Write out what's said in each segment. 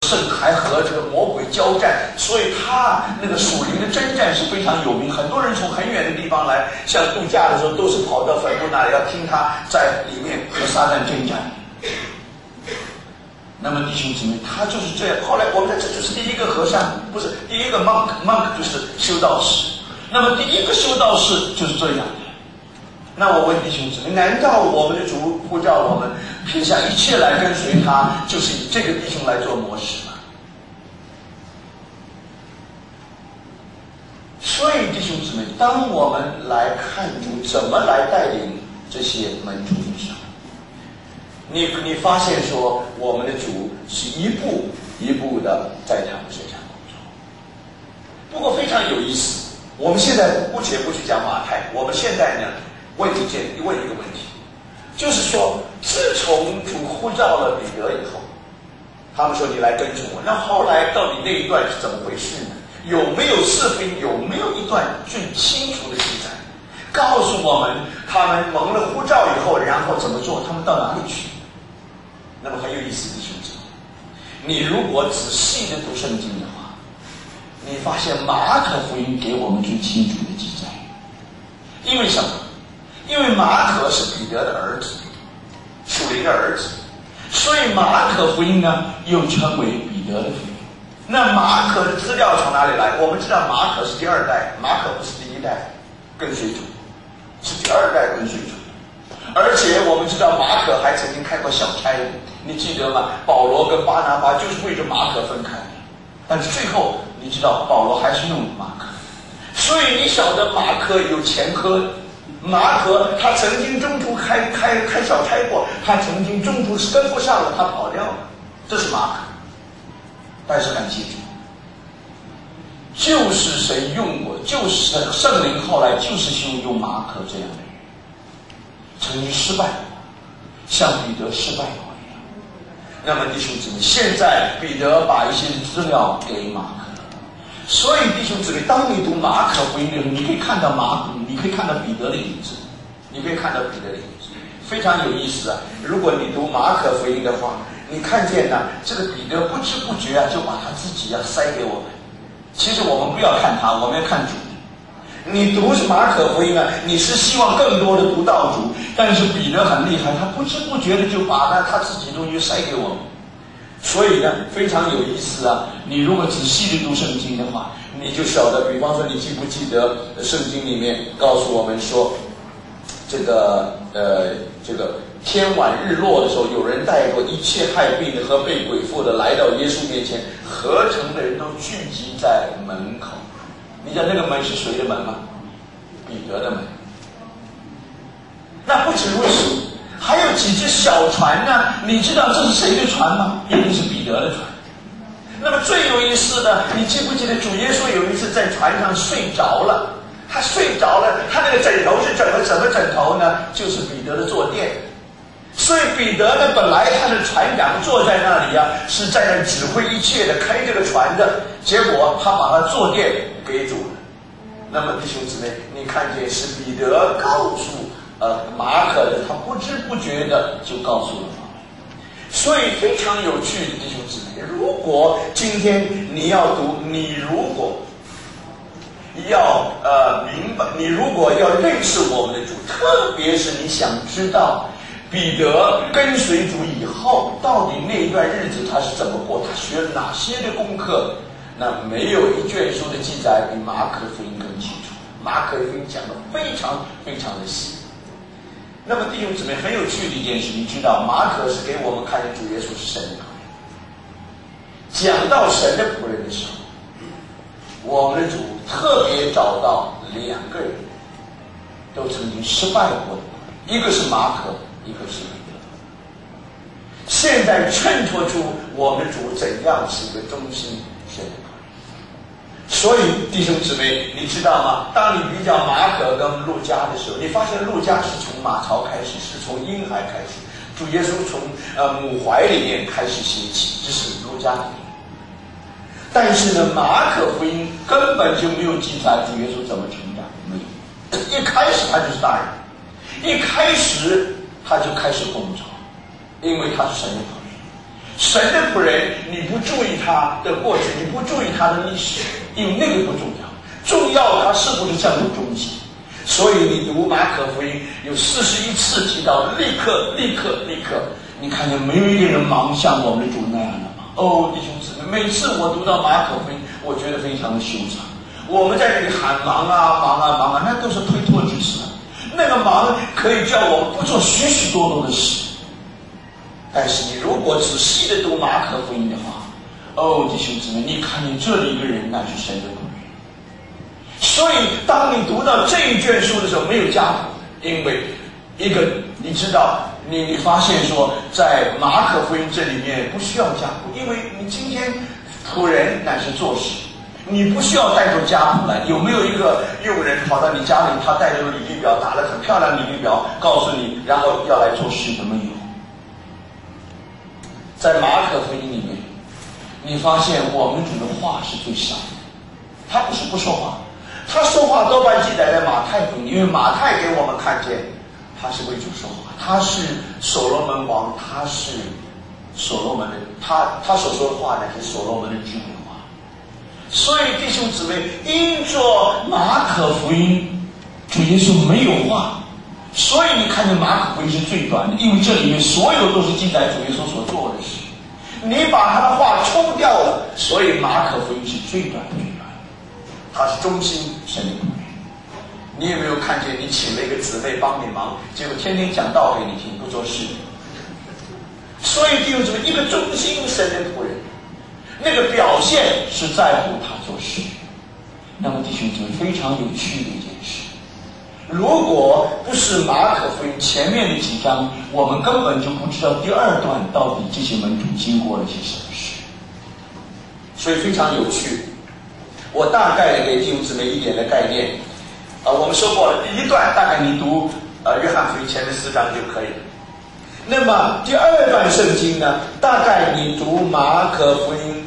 圣还和这个魔鬼交战，所以他那个属灵的征战是非常有名。很多人从很远的地方来，像度假的时候都是跑到坟墓那里，要听他在里面和撒旦征战。那么弟兄姊妹，他就是这样。后来我们这就是第一个和尚，不是第一个 monk 就是修道士。那么第一个修道士就是这样的。那我问弟兄姊妹，难道我们的主呼召我们撇下一切来跟随他，就是以这个弟兄来做模式吗？所以弟兄姊妹，当我们来看主怎么来带领这些门徒的时候，你发现说我们的主是一步一步的在他们身上工作。不过非常有意思，我们现在姑且不去讲马太，我们现在呢问一个问题，就是说自从主呼召了彼得以后，他们说你来跟从我，那后来到底那一段是怎么回事呢？有没有四福音，有没有一段最清楚的记载告诉我们他们蒙了呼召以后然后怎么做，他们到哪里去？那么很有意思的兄弟，你如果仔细的读圣经的话，你发现马可福音给我们最清楚的记载。因为什么？因为马可是彼得的儿子，属灵的儿子，所以马可福音呢又称为彼得的福音。那马可的资料从哪里来？我们知道马可是第二代，马可不是第一代跟随主，是第二代跟随主。而且我们知道马可还曾经开过小差，你记得吗？保罗跟巴拿巴就是为着马可分开的，但是最后你知道保罗还是用马可。所以你晓得马可有前科，马可他曾经中途开小差过，他曾经中途是跟不上了，他跑掉了，这是马可。但是很清楚，就是谁用过，就是圣灵后来就是用马可这样的人，曾经失败过，像彼得失败过一样。那么弟兄姊妹，现在彼得把一些资料给马可，所以弟兄姊妹，当你读马可福音的时候，你可以看到你可以看到彼得的影子，你可以看到彼得的影子，非常有意思啊！如果你读马可福音的话，你看见呢，这个彼得不知不觉就把他自己塞给我们。其实我们不要看他，我们要看主。你读马可福音啊，你是希望更多的读到主，但是彼得很厉害，他不知不觉的就把他自己的东西塞给我们。所以呢，非常有意思啊！你如果仔细的读圣经的话，你就晓得，比方说，你记不记得圣经里面告诉我们说，这个天晚日落的时候，有人带过一切害病的和被鬼附的来到耶稣面前，合城的人都聚集在门口。你知道那个门是谁的门吗？彼得的门。那不止如此，还有几只小船呢？你知道这是谁的船吗？一定是彼得的船。那么最有意思的，你记不记得主耶稣有一次在船上睡着了？他睡着了，他那个枕头是什么枕头呢？就是彼得的坐垫。所以彼得呢，本来他是船长，坐在那里啊，是在那指挥一切的，开这个船的。结果他把他坐垫给主了。那么弟兄姊妹，你看见是彼得告诉马可的，他不知不觉的就告诉了他们。所以非常有趣的弟兄姊妹，如果今天你要读，你如果要明白，你如果要认识我们的主，特别是你想知道彼得跟随主以后，到底那一段日子他是怎么过，他学了哪些的功课，那没有一卷书的记载比马可福音更清楚。马可福音讲得非常非常的细。那么弟兄姊妹，很有趣的一件事，你知道马可是给我们看见主耶稣是神的仆人。讲到神的仆人的时候，我们的主特别找到两个人都曾经失败过的，一个是马可，一个是彼得。现在衬托出我们的主怎样是一个忠心神的仆人。所以弟兄姊妹，你知道吗？当你比较马可跟路加的时候，你发现路加是从马槽开始，是从婴孩开始，主耶稣从母怀里面开始写起，这是路加的。但是呢，马可福音根本就没有记载主耶稣怎么成长，没有。一开始他就是大人，一开始他就开始工作，因为他是神的仆人。 神的仆人，你不注意他的过去，你不注意他的历史，因为那个不重要，重要他是不是向你忠心。所以你读马可福音有41次提到立刻，你看见没有一个人忙像我们的主那样的吗？哦，弟兄姊妹，每次我读到马可福音，我觉得非常的羞惭。我们在这里喊忙啊，那都是推脱之词。那个忙可以叫我们不做许许多多的事。但是你如果仔细的读马可福音的话，哦，弟兄姊妹，你看见这里一个人，那是神的仆人。所以当你读到这一卷书的时候，没有家谱，因为一个你知道，你发现说，在马可福音这里面不需要家谱，因为你今天仆人乃是做事，你不需要带着家谱来。有没有一个佣人跑到你家里，他带着履历表，打了很漂亮的履历表，告诉你，然后要来做事的？没有。在马可福音里面，你发现我们主的话是最少的，他不是不说话，他说话多半记载在马太福音，因为马太给我们看见他是为主说话，他是所罗门王，他是所罗门的，他所说的话乃是所罗门的智慧话。所以弟兄姊妹，因着马可福音，主耶稣没有话，所以你看见马可福音是最短的，因为这里面所有都是记载主耶稣所做的事。你把他的话冲掉了，所以马可福音是最短的。他是忠心神的仆人。你有没有看见你请了一个姊妹帮你忙，结果天天讲道给你听，不做事？所以弟兄姊妹，一个忠心神的仆人，那个表现是在乎他做事。那么弟兄姊妹，非常有趣的一件事，如果不是马可福音前面的几章，我们根本就不知道第二段到底这些门徒经过了些什么事，所以非常有趣。我大概给弟兄姊妹一点的概念，我们说过了，第一段大概你读约翰福音前面4章就可以了。那么第二段圣经呢，大概你读马可福音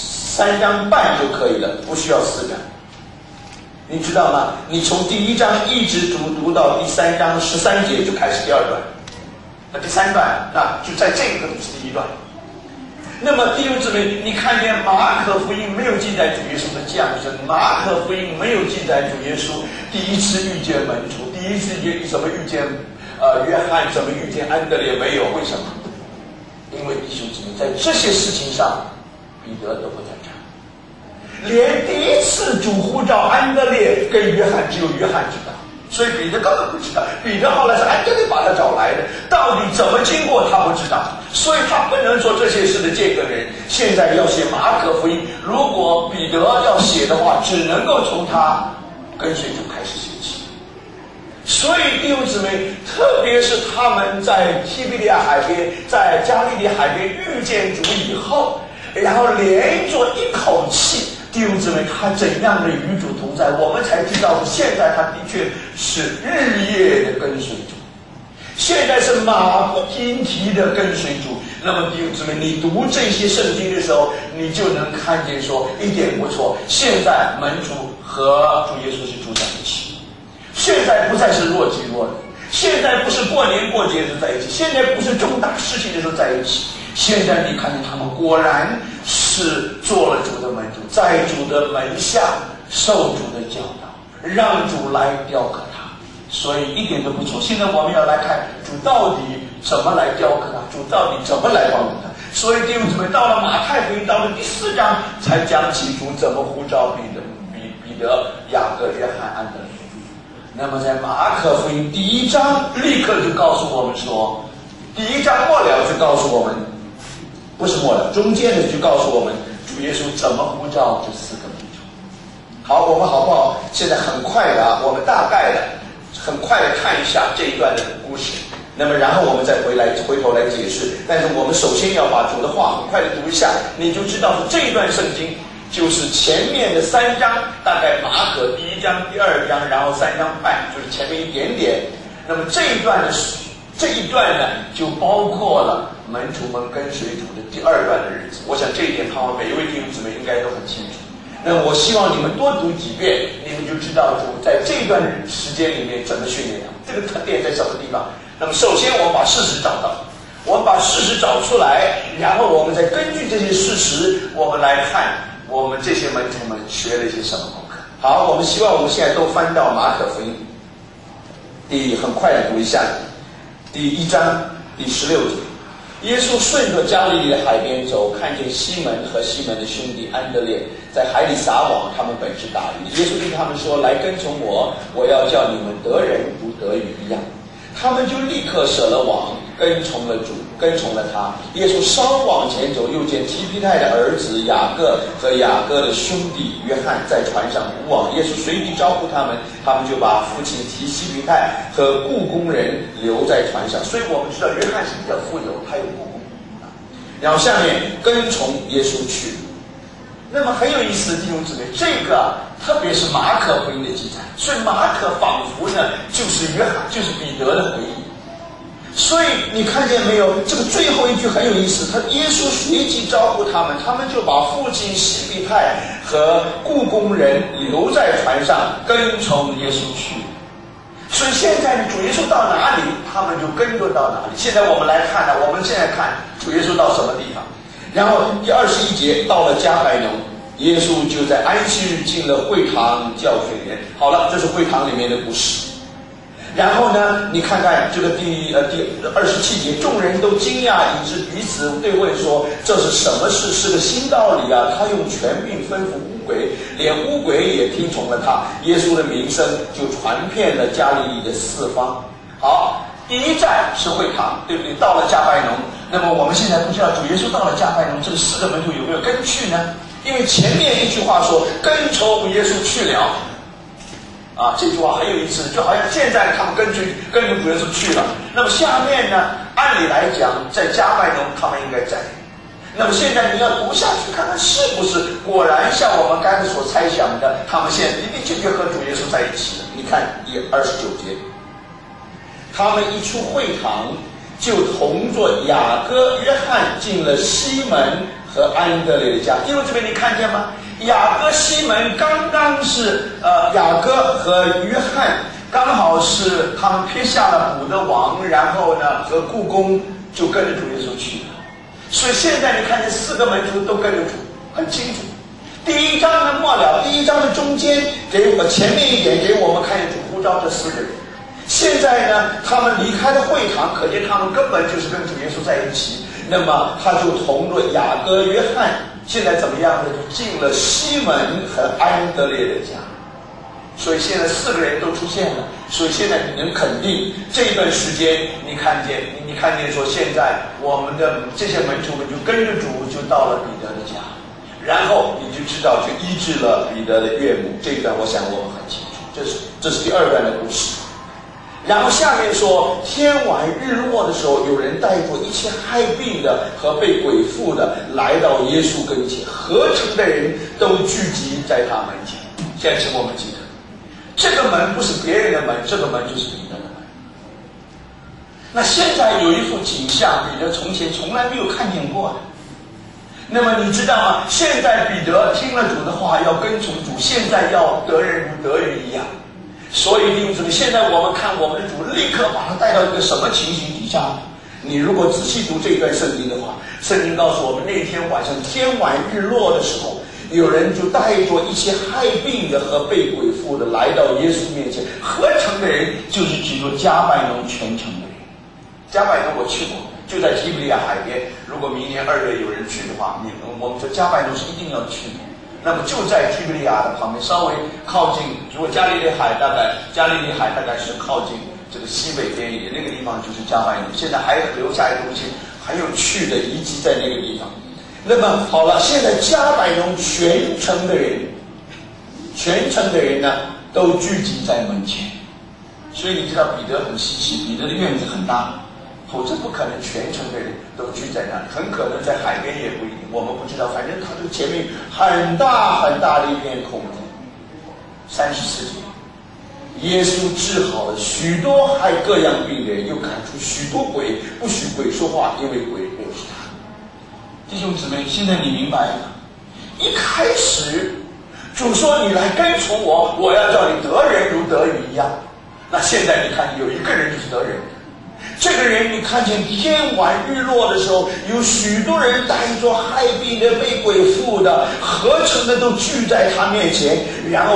3章半就可以了，不需要4章。你知道吗？你从第1章一直读到第3章13节就开始第二段，那第3段那就在这个是第一段。那么弟兄姊妹，你看见马可福音没有记载主耶稣的降生，马可福音没有记载主耶稣第一次遇见门徒，第一次怎么遇见约翰，怎么遇见安德烈，没有。为什么？因为弟兄姊妹在这些事情上，彼得都不在场，连第一次主呼召安德烈跟约翰，只有约翰知道，所以彼得根本不知道。彼得后来是安德烈把他找来的，到底怎么经过他不知道，所以他不能做这些事的这个人。现在要写马可福音，如果彼得要写的话，只能够从他跟随主开始写起。所以弟兄姊妹，特别是他们在提比利亚海边，在加利利海边遇见主以后，然后连着一口气，弟兄姊妹，他怎样的与主同在，我们才知道现在他的确是日夜的跟随主，现在是马不停蹄的跟随主。那么弟兄姊妹，你读这些圣经的时候，你就能看见说一点不错，现在门徒和主耶稣是住在一起，现在不再是若即若离，现在不是过年过节的在一起，现在不是重大事情的时候在一起，现在你看见他们果然是做了主的门徒，在主的门下受主的教导，让主来雕刻他，所以一点都不错。现在我们要来看主到底怎么来雕刻他，主到底怎么来帮助他。所以弟兄姊妹，到了马太福音，到了第4章才讲起主怎么呼召彼得、雅各、约翰、安德烈。那么在马可福音第1章立刻就告诉我们说，第1章末了就告诉我们，不是末了，中间的就告诉我们主耶稣怎么呼召这4个门徒。好，我们好不好？现在很快的我们大概的很快的看一下这一段的故事，那么然后我们再回头来解释。但是我们首先要把主的话很快的读一下，你就知道这一段圣经就是前面的3章，大概马可第1章、第2章，然后3章半，就是前面一点点。那么这一段呢，就包括了门徒们跟随主的第2段的日子。我想这一点，盼望每一位弟兄姊妹应该都很清楚。那么我希望你们多读几遍，你们就知道主在这一段时间里面怎么训练他们，这个特点在什么地方。那么首先我们把事实找到， 我们把事实找出来，然后我们再根据这些事实，我们来看我们这些门徒们学了一些什么功课。好，我们希望我们现在都翻到马可福音，很快的读一下，第1章第16节。耶稣顺着加利利的海边走，看见西门和西门的兄弟安德烈在海里撒网，他们本是打鱼。耶稣对他们说：“来跟从我，我要叫你们得人如得鱼一样。”他们就立刻舍了网，跟从了主，跟从了他。耶稣稍往前走，又见提庇太的儿子雅各和雅各的兄弟约翰在船上捕网。耶稣随即招呼他们，他们就把父亲提西庇太和雇工人留在船上。所以我们知道约翰是比较富有，他有雇工。然后下面跟从耶稣去。那么很有意思的弟兄姊妹，这个特别是马可福音的记载，所以马可仿佛呢就是约翰，就是彼得的回忆。所以你看见没有，这个最后一句很有意思，耶稣随即招呼他们，他们就把父亲西庇太和雇工人留在船上，跟从耶稣去。所以现在主耶稣到哪里，他们就跟着到哪里。现在我们来看呢，我们现在看主耶稣到什么地方。然后第21节，到了加百农，耶稣就在安息日进了会堂教训人。好了，这是会堂里面的故事。然后呢，你看看这个第27节，众人都惊讶，以致彼此对问说：“这是什么事？是个新道理啊！他用权柄吩咐污鬼，连污鬼也听从了他。”耶稣的名声就传遍了加利利的四方。好，第一站是会堂，对不对？到了加百农。那么我们现在不知道主耶稣到了加百农，这个4个门徒有没有跟去呢？因为前面一句话说跟从耶稣去了。这句话很有意思，就好像现在他们跟着主耶稣去了。那么下面呢，按理来讲，在加百农他们应该在。那么现在你要读下去，看看是不是果然像我们刚才所猜想的，他们现在的确和主耶稣在一起了。你看第29节，他们一出会堂，就同着雅各、约翰进了西门和安德烈的家。因为这边你看见吗？雅各、西门刚刚是雅各和约翰刚好是他们撇下了捕的网，然后呢和雇工就跟着主耶稣去了。所以现在你看见4个门徒都跟着主，很清楚。第1章的末了，第1章的中间前面一点给我们看见主呼召这4个人。现在呢，他们离开了会堂，可见他们根本就是跟主耶稣在一起。那么他就同着雅各、约翰，现在怎么样呢？就进了西门和安德烈的家。所以现在4个人都出现了。所以现在你能肯定这一段时间，你看见说，现在我们的这些门徒们就跟着主，就到了彼得的家，然后你就知道就医治了彼得的岳母。这一段我想我们很清楚，这是第2段的故事。然后下面说，天晚日落的时候，有人带着一切害病的和被鬼附的来到耶稣跟前，合城的人都聚集在他门前。现在请我们记得，这个门不是别人的门，这个门就是彼得的门。那现在有一幅景象，彼得从前从来没有看见过的。那么你知道吗？现在彼得听了主的话，要跟从主，现在要得人如得鱼一样。所以弟兄姊妹，现在我们看我们的主立刻把他带到一个什么情形底下？你如果仔细读这一段圣经的话，圣经告诉我们，那天晚上天晚日落的时候，有人就带着一些害病的和被鬼附的来到耶稣面前。合城的人就是指着加百农全城的人。加百农我去过，就在提比利亚海边。如果明年2月有人去的话，我们说加百农是一定要去的。那么就在提比利亚的旁边，稍微靠近，如果加利利海大概是靠近这个西北边一点，那个地方就是加百农。现在还留下一个东西很有趣的遗迹在那个地方。那么好了，现在加百农全城的人呢都聚集在门前。所以你知道彼得很稀奇，彼得的院子很大，否则不可能全城的人都聚在那里，很可能在海边也不一定，我们不知道。反正他这个前面很大很大的一片空地。34节，耶稣治好了许多害各样病人，又赶出许多鬼，不许鬼说话，因为鬼认识他。弟兄姊妹，现在你明白了？一开始主说你来跟从我，我要叫你得人如得鱼一样。那现在你看有一个人就是得人， 这个人，你看见天晚日落的时候，有许多人带着害病的、被鬼附的、合成的都聚在他面前，然后